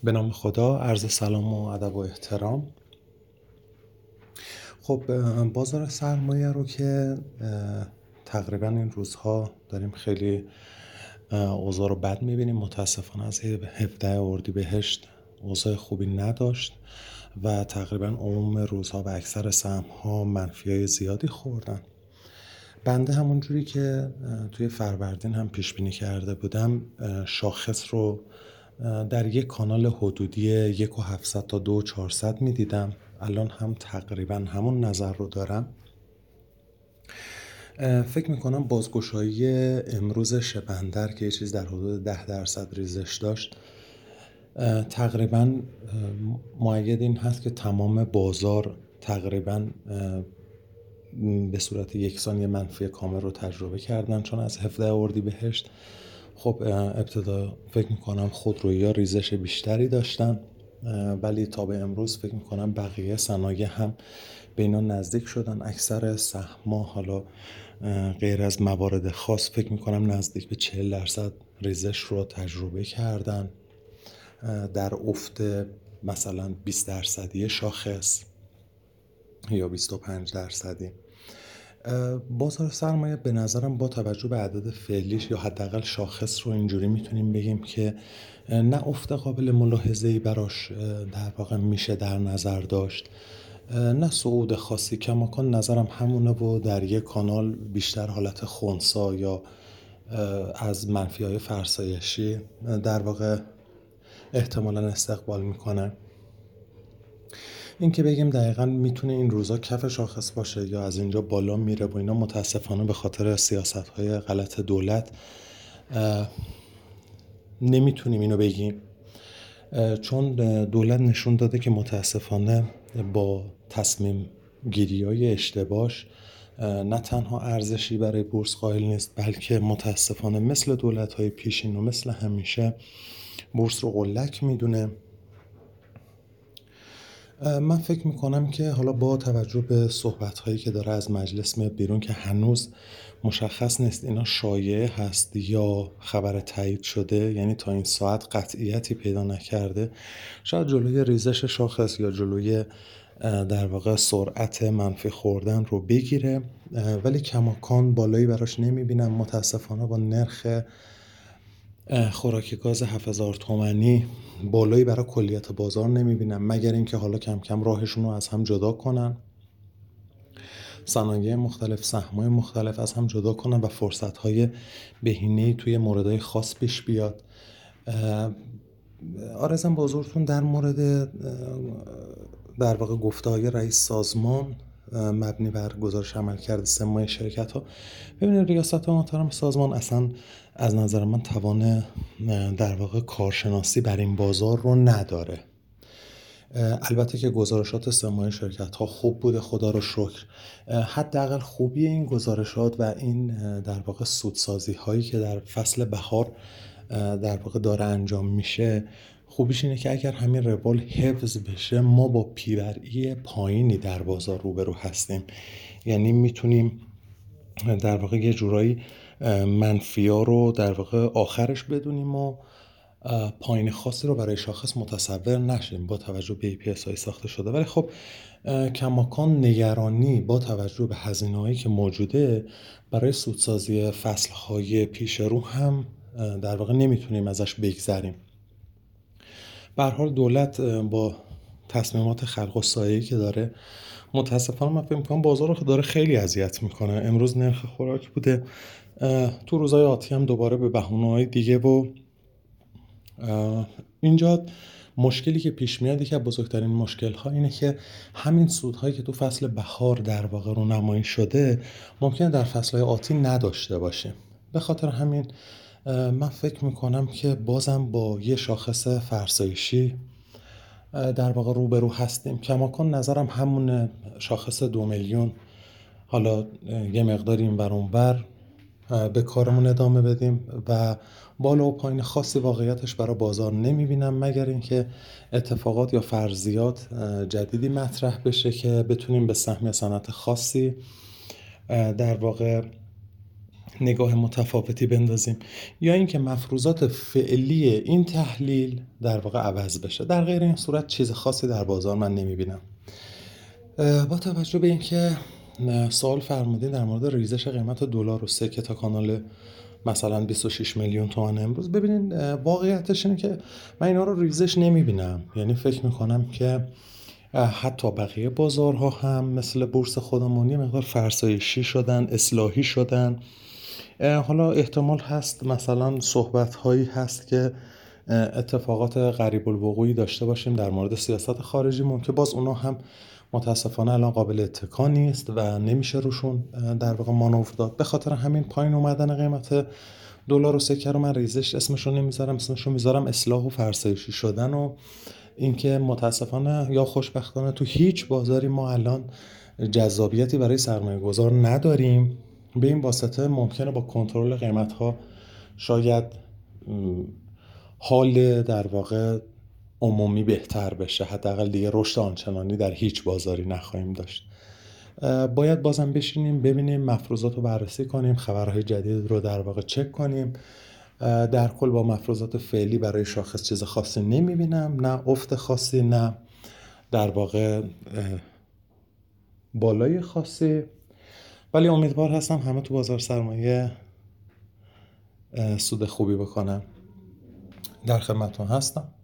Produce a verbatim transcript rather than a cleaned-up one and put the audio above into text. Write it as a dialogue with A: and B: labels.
A: به نام خدا، عرض سلام و ادب و احترام. خب بازار سرمایه رو که تقریبا این روزها داریم خیلی اوضاع رو بد می‌بینیم. متاسفانه از هفده اردیبهشت اوضاع خوبی نداشت و تقریبا عموم روزها و اکثر سهم‌ها منفی‌های زیادی خوردن. بنده همونجوری که توی فروردین هم پیش بینی کرده بودم، شاخص رو در یک کانال حدودی یک و هفتصد تا دو و چهارصد می دیدم. الان هم تقریبا همون نظر رو دارم. فکر میکنم بازگشایی امروز شبه‌اندر که یه چیز در حدود ده درصد ریزش داشت، تقریبا مؤید این هست که تمام بازار تقریبا به صورت یکسان یه منفی کامل رو تجربه کردن، چون از هفده اردیبهشت خب ابتدا فکر میکنم خودرویی‌ها ریزش بیشتری داشتن، ولی تا به امروز فکر میکنم بقیه صنایع هم به اینا نزدیک شدن. اکثر سهم‌ها حالا غیر از موارد خاص فکر میکنم نزدیک به چهل درصد ریزش رو تجربه کردن در افت مثلا بیست درصدی شاخص یا بیست و پنج درصدی. بازار سرمایه به نظرم با توجه به عدد فعلیش یا حداقل شاخص رو اینجوری میتونیم بگیم که نه افت قابل ملاحظه‌ای براش در واقع میشه در نظر داشت، نه صعود خاصی. کماکان نظرم همونه و در یک کانال بیشتر حالت خنثی یا از منفی‌های فرسایشی در واقع احتمالاً استقبال میکنه. این که بگیم دقیقاً میتونه این روزا کف شاخص باشه یا از اینجا بالا میره و اینا، متاسفانه به خاطر سیاست‌های غلط دولت نمیتونیم اینو بگیم، چون دولت نشون داده که متاسفانه با تصمیم گیری‌های اشتباهش نه تنها ارزشی برای بورس قائل نیست، بلکه متاسفانه مثل دولت‌های پیشین و مثل همیشه بورس رو قلک میدونه. من فکر میکنم که حالا با توجه به صحبت‌هایی که داره از مجلس میاد بیرون که هنوز مشخص نیست اینا شایعه هست یا خبر تایید شده، یعنی تا این ساعت قطعیتی پیدا نکرده، شاید جلوی ریزش شاخص یا جلوی در واقع سرعت منفی خوردن رو بگیره، ولی کماکان بالایی براش نمیبینم. متاسفانه با نرخ خوراک گاز هفت هزار تومانی بالایی برای کلیت بازار نمیبینم، مگر اینکه حالا کم کم راهشون رو از هم جدا کنن، صنایع مختلف، سهم‌های مختلف از هم جدا کنن و فرصت‌های بهینه‌ای توی موردهای خاص پیش بیاد. عرضم به حضورتون در مورد در واقع گفته‌های رئیس سازمان مبنی بر گزارش عملکرد سه ماهه شرکت‌ها. ببینید ریاست محترم سازمان اصلا از نظر من توان در واقع کارشناسی بر این بازار رو نداره. البته که گزارشات سه ماهه شرکت‌ها خوب بوده، خدا رو شکر. حداقل خوبی این گزارشات و این در واقع سودسازی هایی که در فصل بهار در واقع داره انجام میشه، خوبیش اینه که اگر همین روال حفظ بشه ما با پیرایی پایینی در بازار روبرو هستیم، یعنی میتونیم در واقع یه جورایی منفیا رو در واقع آخرش بدونیم و پایین خاصی رو برای شاخص متصور نشیم با توجه به ای پی اس های ساخته شده. ولی خب کماکان نگرانی با توجه به هزینه‌هایی که موجوده برای سودسازی فصل‌های پیش رو هم در واقع نمیتونیم ازش بگذریم. به هر حال دولت با تصمیمات خلق و سایه‌ای که داره، متاسفانه من فکر می‌کنم بازار رو داره خیلی اذیت میکنه. امروز نرخ خوراک بوده، تو روزهای آتی هم دوباره به بهونه‌های دیگه. و اینجا مشکلی که پیش میاد، یکی از بزرگترین مشکل‌ها اینه که همین سودهایی که تو فصل بهار در واقع رونمایی شده ممکنه در فصل‌های آتی نداشته باشه. به خاطر همین من فکر میکنم که بازم با یه شاخص فرسایشی در واقع روبرو هستیم. کماکان نظرم همون شاخص دو میلیون، حالا یه مقداری این ور اون ور به کارمون ادامه بدیم و بالا و پایین خاصی واقعیتش برای بازار نمیبینم، مگر اینکه اتفاقات یا فرضیات جدیدی مطرح بشه که بتونیم به سهم یا صنعت خاصی در واقع نگاه متفاوتی بندازیم، یا اینکه مفروضات فعلی این تحلیل در واقع عوض بشه. در غیر این صورت چیز خاصی در بازار من نمیبینم. با توجه به اینکه سوال فرمودین در مورد ریزش قیمت دلار و سکه تا کانال مثلا بیست و شش میلیون تومان امروز، ببینین واقعیتش اینه که من اینا رو ریزش نمیبینم. یعنی فکر میکنم که حتی بقیه بازارها هم مثل بورس خودمون یه مقدار فرسایشی شدن، اصلاحی شدن. حالا احتمال هست مثلا صحبت هایی هست که اتفاقات غریب الوقوعی داشته باشیم در مورد سیاست خارجیمون که باز اونا هم متاسفانه الان قابل اتکا نیست و نمیشه روشون در واقع مانور داد. به خاطر همین پایین اومدن قیمت دلار و سکه رو من ریزش اسمشو نمیذارم، اسمشو میذارم اصلاح و فرسایشی شدن. و اینکه متاسفانه یا خوشبختانه تو هیچ بازاری ما الان جذابیتی برای سرمایه گذار نداریم. به این واسطه ممکنه با کنترل قیمت ها شاید حال در واقع عمومی بهتر بشه، حداقل دیگه رشد آنچنانی در هیچ بازاری نخواهیم داشت. باید بازم بشینیم ببینیم، مفروضات رو بررسی کنیم، خبرهای جدید رو در واقع چک کنیم. در کل با مفروضات فعلی برای شاخص چیز خاصی نمیبینم، نه افت خاصی، نه در واقع بالای خاصی، ولی امیدوار هستم همه تو بازار سرمایه سود خوبی بکنم. در خدمتتون هستم.